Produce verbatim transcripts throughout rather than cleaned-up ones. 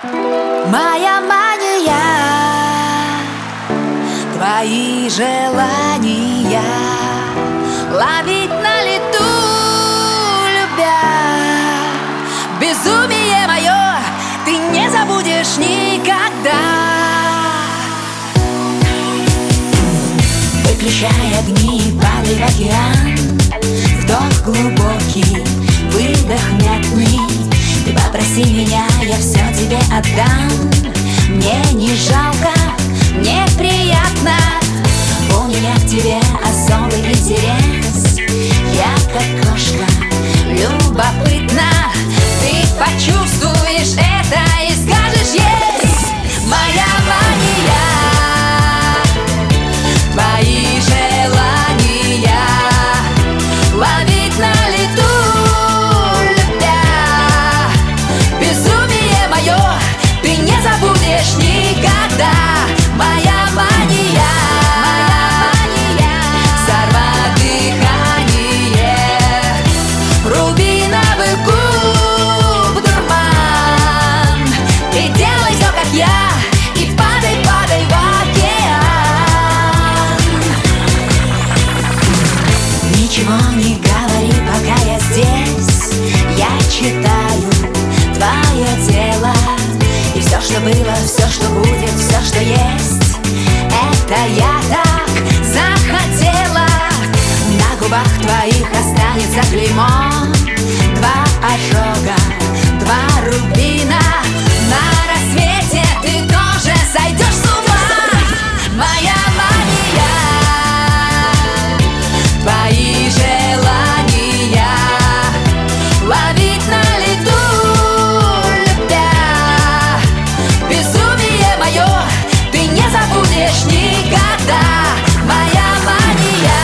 Моя мания, твои желания ловить на лету, любя. Безумие мое ты не забудешь никогда. Выключай огни, падай в океан. Вдох глубокий, выдох мятный. Ты попроси меня, я все тебе отдам. Мне не жалко, мне приятно. У меня к тебе особый интерес. Я как кошка, любопытна. Ты почувствуешь это и скажешь yes. Моя мания, твои желания ловить на лету, любя. Безумие мое ты не забудешь никогда. Моя мания, сорвать дыхание, рубиновый куб, дурман. Ты делай все, как я, и падай, падай в океан. Ничего не говори, пока я здесь. Я читаю твое тело. И все, что было, все, что будет, все, что есть, это я так захотела. На губах твоих останется клеймо. Два ожога, два рубина. На рассвете ты тоже сойдешь с ума. Моя мания, твои желания ловить на лету, любя. Безумие мое ты не забудешь никогда. Моя мания,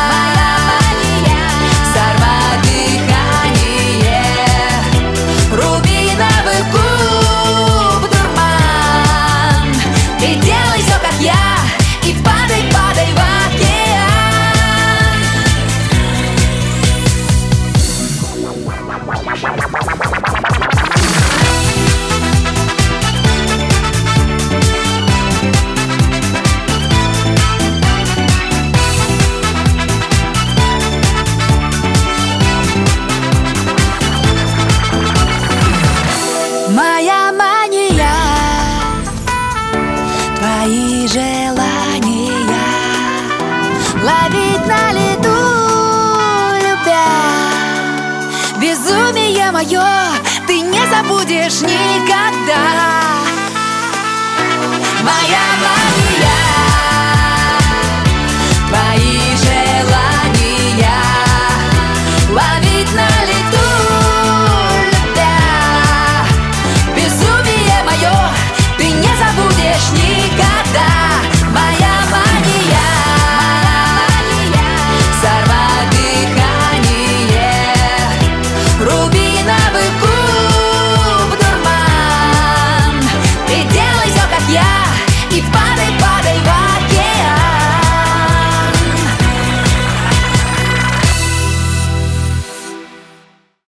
сорвать дыхание, рубиновый куб, дурман. Ты делай все, как я, и падай, падай в океан. Моя мания, твои желания ловить на лету, любя. Безумие мое ты не забудешь никогда.